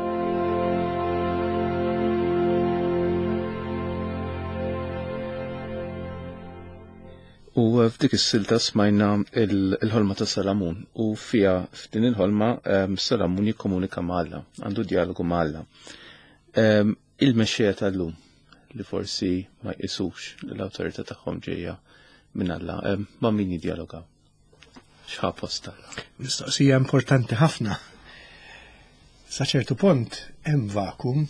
U f'dik is-silta smajna il-ħolma ta' Salamun u fija f'din il-ħolma Salamun jikkomunika ma' Alla, għandu dialogu ma' Alla. Il-mexxejja tal-lum li forsi ma jqisux l-awtorità tagħhom ġejja minn Alla, ma' min jiddialogaw? X'ħa posta? Mistoqsija importanti ħafna. Sa ċertu punt hemm vakum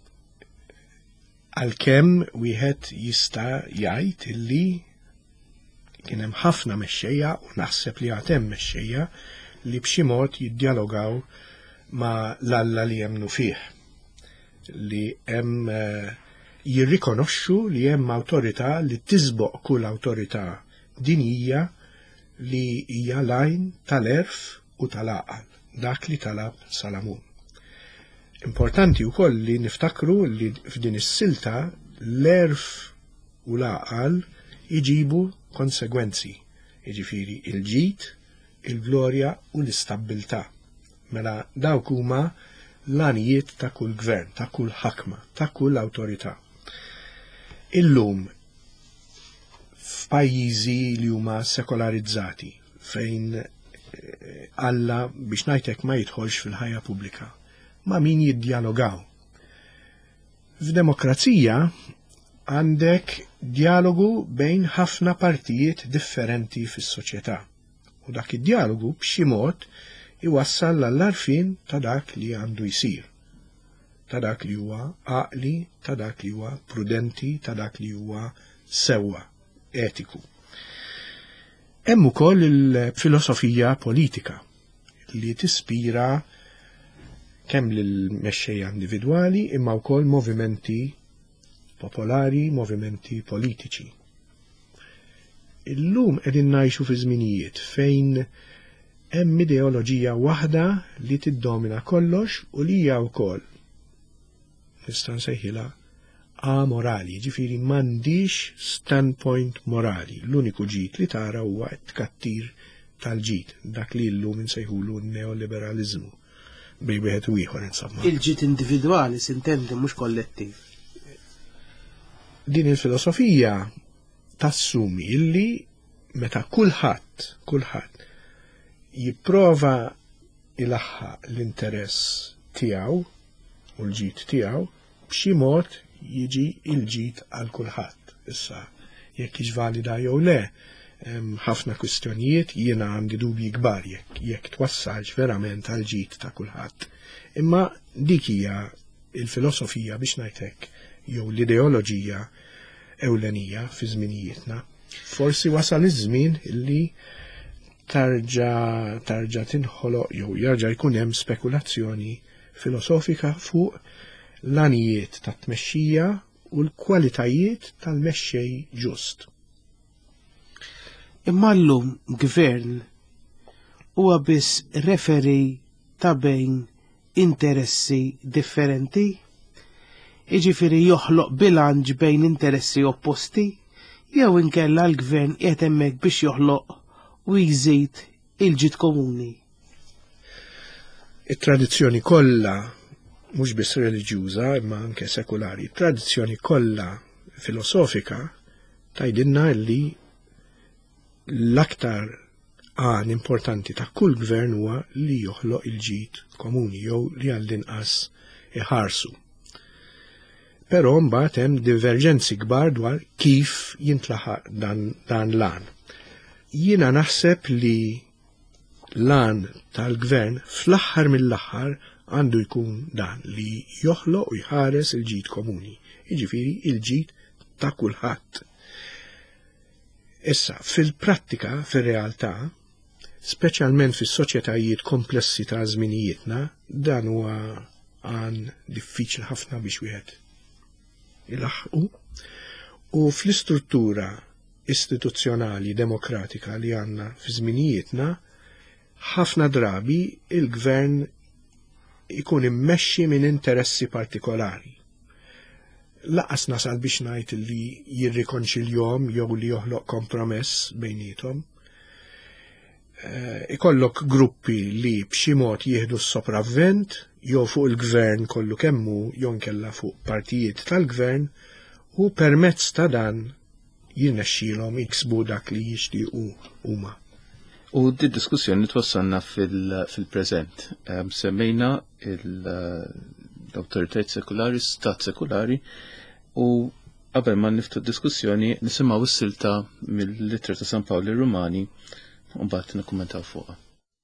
għalkemm wieħed jista' jgħid illi kien hemm ħafna mexxejja u naħseb li għad hemm mexxejja li b'xi mod jiddialogaw ma' l-Alla li jemmnu fih. Li hemm jirrikonoxxu li hemm awtorità li tisboq kull awtorità dinjija li hija lajn tal-erf u tal-għaqal, dak li talab Salamun. Importanti wkoll li niftakru li f'din is-silta l-erf u l-għaqal iġibu konsegwenzi, jiġifieri il-ġid, il-glorja u l-istabbiltà. Mela dawk huma l-għanijiet ta' kull gvern, ta' kull ħakma, ta' kull awtorità. Illum f'pajjiżi li huma sekolarizzati fejn Alla biex ngħidlek ma jidħolx fil-ħajja pubblika, ma' min jiddialogaw. F'demokrazija għandek dialogu bejn ħafna partijiet differenti fis-soċjetà. U dak id-dialogu b'xi mod iwassal l-arfin ta' dak li għandu jsir, ta' dak li huwa għaqli, ta' dak li huwa prudenti, ta' dak li huwa sewwa, etiku. Hemm ukoll il-filosofija politika li tispira kemm lill-mexxejja individwali imma wkoll movimenti popolari, movimenti politiċi. Illum qegħdin ngħixu fi żminijiet fejn hemm ideoloġija waħda li tiddomina kollox u li hija wkoll nista' nsejħilha amorali, ġifieri m'għandix standpoint morali. L-uniku ġid li tara huwa t-tkattir tal-ġid, dak li llum insejħulu n-neoliberaliżmu. Bej wieħed u ieħor insomma. Il-ġid individwali s'intendi mhux kollettiv. Din il-filosofija tassumi illi meta kulħadd kulħadd jipprova ilaħħaq l-interess tiegħu u l-ġid tiegħu b'xi mod jiġi il-ġid għal kulħadd. Issa jekk hix valida jew le, ħafna kwistjonijiet jiena għandi dubji kbar jekk jekk twassalx verament għal ġid ta' kulħadd. Imma dik hija il-filosofija biex ngħidlek jew l-ideoloġija ewlenija fi żminijietna. Forsi wasal iż-żmien illi tarġa' tarġa' tinħoloq jew jarġa' jkun hemm spekulazzjoni filosofika fuq l-għanijiet tat-tmexxija u l-kwalitajiet tal-mexxej ġust. Imma llum gvern huwa biss referi ta' bejn interessi differenti, jiġifieri joħloq bilanċ bejn interessi opposti, jew inkella l-gvern qiegħed hemmhekk biex joħloq u jżid il-ġid komuni. It-tradizzjoni kollha mhux biss reliġjuża imma anke sekulari, tradizzjoni kollha filosofika tgħidilna li l-aktar għan importanti ta' kull gvern huwa li joħloq il-ġid komuni jew li għall-inqas iħarsu. Però mbagħad hemm diverġenzi kbar dwar kif jintlaħaq dan, dan l-għan. Jiena naħseb li lan tal-gvern fl-aħħar mill-aħħar għandu jkun dan li joħloq u jħares il-ġid komuni, jiġifieri il-ġid ta' kulħadd. Issa, fil-prattika, fil-realtà, speċjalment fis-soċjetajiet komplessi ta' żminijietna, dan huwa għan diffiċli ħafna biex wieħed ilaħqu, u fl-istruttura istituzzjonali demokratika li għandna fi żminijietna, ħafna drabi il-gvern ikun immexxi minn interessi partikolari. Laqas nasal biex ngħid li jirrikonċiljhom jew li joħloq kompromess bejnietom. Ikollok gruppi li b'xi mod jieħdu s-sopravvent jew fuq il-gvern kollu kemmu jew nkella fuq partijiet tal-gvern u permezz ta' dan jirnexxielhom jiksbu dak li jixtiequ huma. U di diskussjoni twassalna fil-preżent. Semmejna l-awtoritajiet sekulari, stat sekulari, u qabel ma niftu diskussjoni nisimgħu s-silta mill-Littra ta' San Pawli Rumani u mbagħad nikkummentaw fuqha.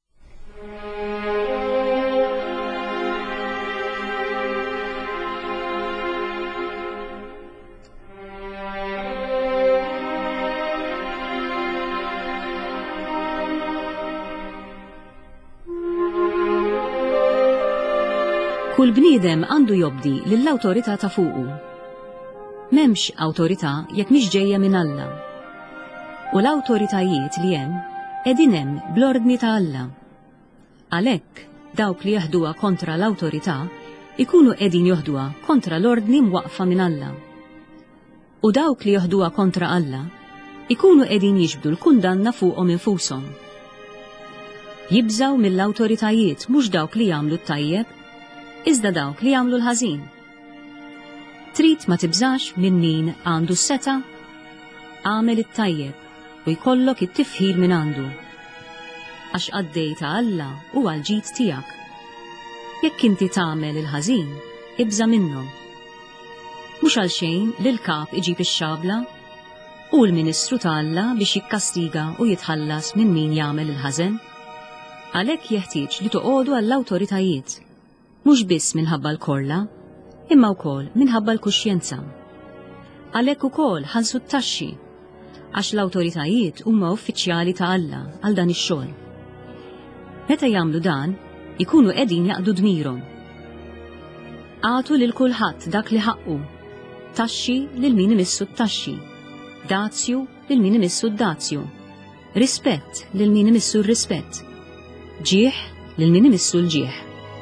Kull bniedem għandu jobdi lill-awtorità ta' fuqu. M'hemmx awtorità jekk mhix ġejja minn Alla. U l-awtoritajiet li hemm qegħdin hemm bl-ordni ta' Alla. Għalhekk dawk li jaħduha kontra l-awtorità ikunu qegħdin joħduha kontra l-ordni mwaqfa minn Alla. U dawk li joħduha kontra Alla ikunu qegħdin jiġbdu l-kundanna fuqhom infushom. Jibżaw mill-awtoritajiet mhux dawk li jagħmlu t-tajjeb, iżda dawk li jagħmlu l-ħażin. Trid ma tibżax minn min għandu s-seta, għamel it-tajjeb u jkollok it-tifħir minn għandu. Għax għaddej ta' Alla u għal-ġid tiegħek. Jekk inti tagħmel il-ħażin, ibża minnhom. Mhux għalxejn li l-kap iġib ix-xabla u l-Ministru ta' Alla biex jikkastiga u jitħallas minn min jagħmel il-ħażen. Għalhekk jeħtieġ li toqgħodu għall-awtoritajiet. Mhux biss minħabba l-korla, imma wkoll minħabba l-kuxjenza. Għalhekk ukoll ħallsu t-taxxi, għax l-awtoritajiet huma uffiċjali ta' Alla għal dan ix-xogħol. Meta jagħmlu dan, ikunu qegħdin jaqdu dmirhom. Għatu lil kulħadd dak li ħaqqu, taxxi lil min imissu t-taxxi, dazju lil min imissu d-dazju, rispett lil min imissu r-rispett, ġieħ lil min imissu l-ġieħ.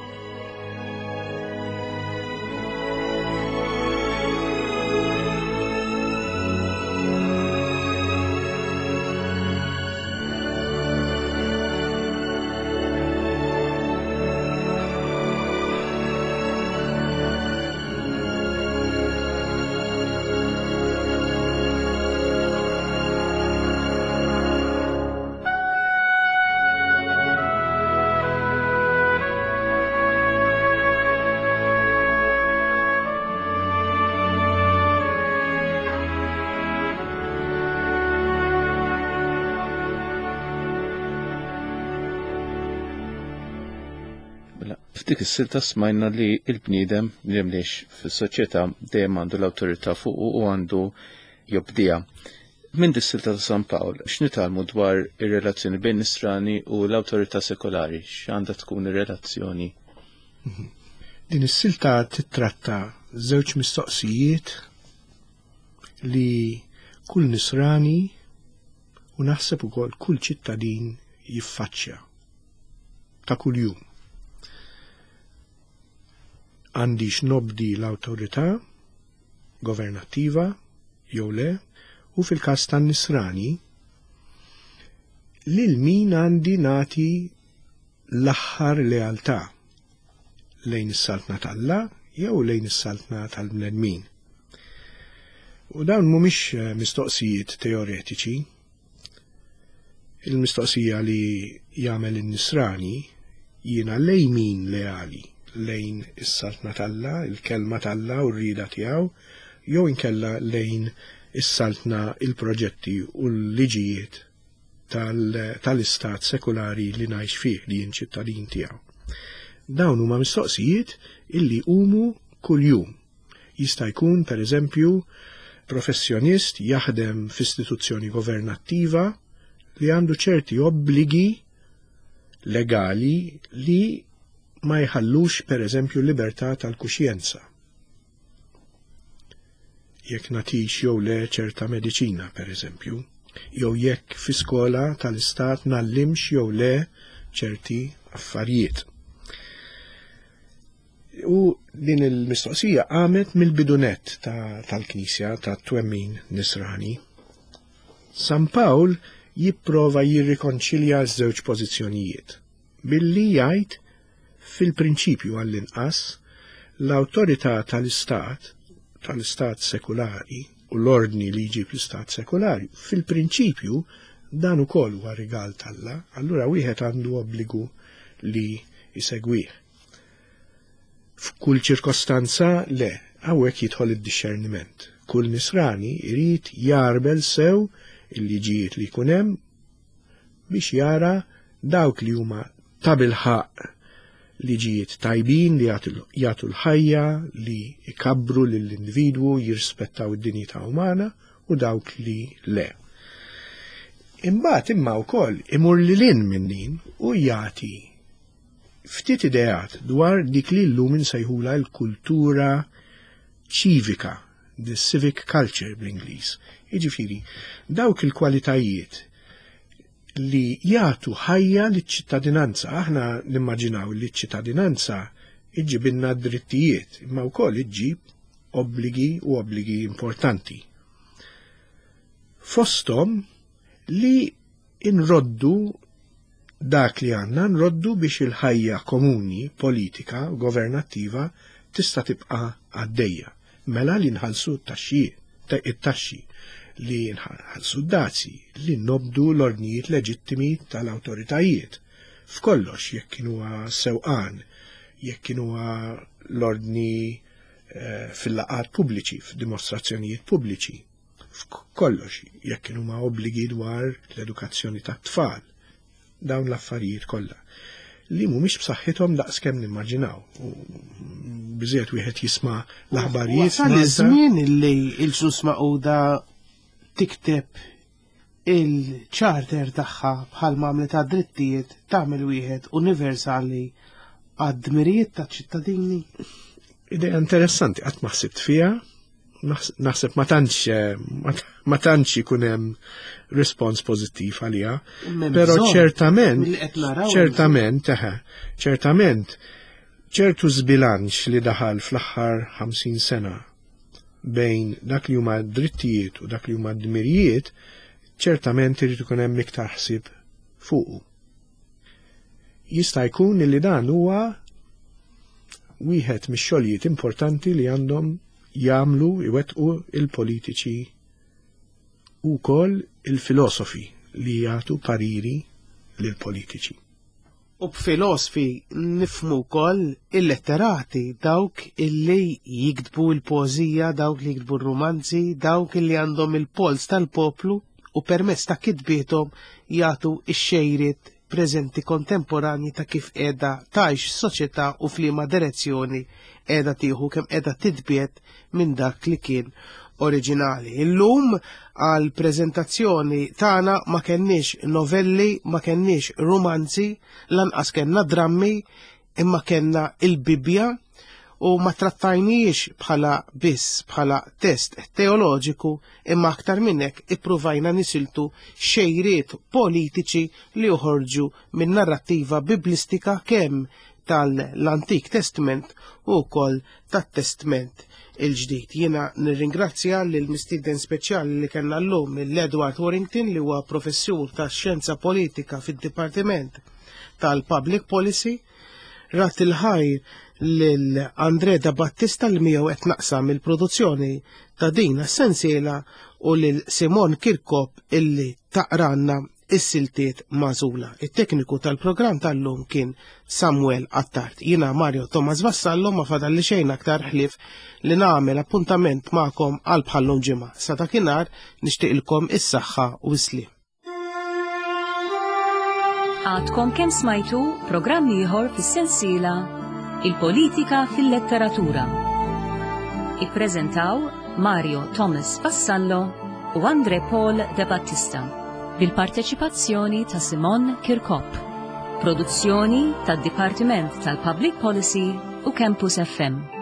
F'dik is-silta smajna li l-bniedem li mliex fis-soċjetà dejjem għandu l-awtorità fuq u għandu jobdija. Minn dis-silta ta' San Pawl, x'nitalmu dwar ir-relazzjoni bejn nisrani u l-awtorità sekolari, x'għandha tkun ir-relazzjoni? Din is-silta titratta żewġ mistoqsijiet li kull nisrani u naħseb ukoll kull ċittadin jiffaċċja ta' kuljum. Għandix nobdi l-awtorità governattiva jew le, u fil-każ tan-nisrani lil min għandi nagħti l-aħħar lealtà lejn is-saltna tal-Alla jew lejn is-saltna tal-bnedmin. U dawn mhumiex mistoqsijiet teoretiċi. Il-mistoqsija li jagħmel in-nisrani jiena lejn min leali, lejn is-saltna tal-Alla, il-kelma tal-Alla u r-rida tiegħu, jew inkella lejn is-saltna il-proġetti u l-liġijiet tal-istat sekulari li ngħix fih li jien ċittadin tiegħu. Dawn huma mistoqsijiet illi umu kuljum. Jista' jkun pereżempju professjonist jaħdem f'istituzzjoni governattiva li għandu ċerti obbligi legali li ma jħallux pereżempju l-libertà tal-kuxjenza. Jekk natix jew le ċerta mediċina pereżempju, jew jekk fi skola tal-istat nallimx jew le ċerti affarijiet. U din il-mistoqsija għamet mill-bidunet tal-Knisja ta' twemmin Nisrani. San Pawl jipprova jirrikonċilja ż-żewġ pożizzjonijiet billi jgħid fil-prinċipju għall-inqas l-awtorità tal-istat tal-istat sekulari u l-ordni li jġib l-istat sekulari fil-prinċipju dan ukoll huwa rigal tal-Alla, allura wieħed għandu obbligu li jsegwih. F'kull ċirkostanza le, hawnhekk jidħol id-discerniment. Kull Nisrani jrid jarbel sew il-liġijiet li jkun hemm biex jara dawk li huma ta' bilħaq liġijiet tajbin li jagħtu l-ħajja, li jkabbru lill-individwu, jirrispettaw id-dinjità umana u dawk li le. Imbagħad imma wkoll imur lilin minn din u jagħti ftit ideat dwar dik li llum insejħula l-kultura ċivika, the civic culture bl-Ingliż. Jiġifieri, dawk il-kwalitajiet li jagħtu ħajja liċ-ċittadinanza. Aħna nimmaġinaw li ċ-ċittadinanza iġġibilna drittijiet, imma wkoll iġġib obbligi u obbligi importanti. Fosthom li inroddu dak li għandna nroddu biex il-ħajja komuni, politika u governattiva tista' tibqa' għaddejja. Mela li nħallsu t-taxxi, li nħallsu d-dazzi, li nobdu l-ordnijiet leġittimi tal-awtoritajiet. F'kollox jekk kienu sewqan, jekk kienu l-ordni eh, fil-laqat pubbliċi, f'dimostrazzjonijiet pubbliċi. F'kollox jekk kienu ma' obbligi dwar l-edukazzjoni tat-tfal. Dawn l-affarijiet kollha li mhumiex b'saħħithom daqskemm nimmaġinaw. Biżejjed wieħed jisma' l-aħbarijiet. Wasal iż-żmien illi l-ġnus Magħquda tikteb il-charter tagħha bħal mamlet ta' drittijiet tagħmel wieħed universali għad-dmirijiet taċ-ċittadini. Idea interessanti qatt ma ħsibt fiha. Naħseb ma tantx ma tantx ikun hemm rispons pożittiv għaliha, però ċertament ċertament eħe, ċertament ċertu żbilanċ li daħal fl-aħħar ħamsin sena bejn dak li huma drittijiet u dak li huma dmirijiet, ċertament irid ikun hemm iktar ħsieb fuqu. Jista' jkun li dan huwa wieħed mix-xogħlijiet importanti li għandhom jagħmlu iwettqu il-politiċi u wkoll il-filosofi li jagħtu pariri lil politiċi. U b'filosofi nifhmu wkoll il-letterati, dawk illi jiktbu l-poeżija, dawk li jiktbu r-romanzi, dawk illi għandhom il-pols tal-poplu u permezz ta' kitbietom jagħtu x-xejriet preżenti kontemporanji ta' kif qiegħda tgħix soċjetà u f'liema direzzjoni qiegħda tieħu kemm qiegħda titbiet minn dak li kien oriġinali. Illum għal preżentazzjoni tagħna ma kenniex novelli, ma kenniex romanzi, lanqas kellna drammi, imma kellna il-Bibja u ma trattajniex bħala biss bħala test teoloġiku, imma aktar minnek ippruvajna nisiltu xejriet politiċi li joħorġu minn narrattiva biblistika kemm tal-Antik Testament u wkoll tat-Testament il-ġdid. Jiena nirringrazzja lil mistieden speċjali li kellna llum l-Edward Warrington li huwa professur ta' xjenza politika fid-Dipartiment tal-Public Policy, rat il-ħajr lil Andrea Battista li miegħu qed naqsam il-produzzjoni ta' din sensiela u lil Simon Kirkop illi taqranna is-siltiet magħżula. Il-tekniku tal-programm tal-lum kien Samuel Attard. Jiena Mario Thomas Vassallo ma fadalli xejn aktar ħlief li nagħmel appuntament magħkom għal bħallum ġimgħa. Sa dakinhar nixtieqilkom is-saħħa u s-slim. Għadkom kemm smajtu programm ieħor fis-sensiela Il-Politika fil-Letteratura. Ippreżentaw Mario Thomas Vassallo u Andre Paul De Battista bil-parteċipazzjoni ta' Simon Kirkop. Produzzjoni tad-Dipartiment tal-Public Policy u Campus F M.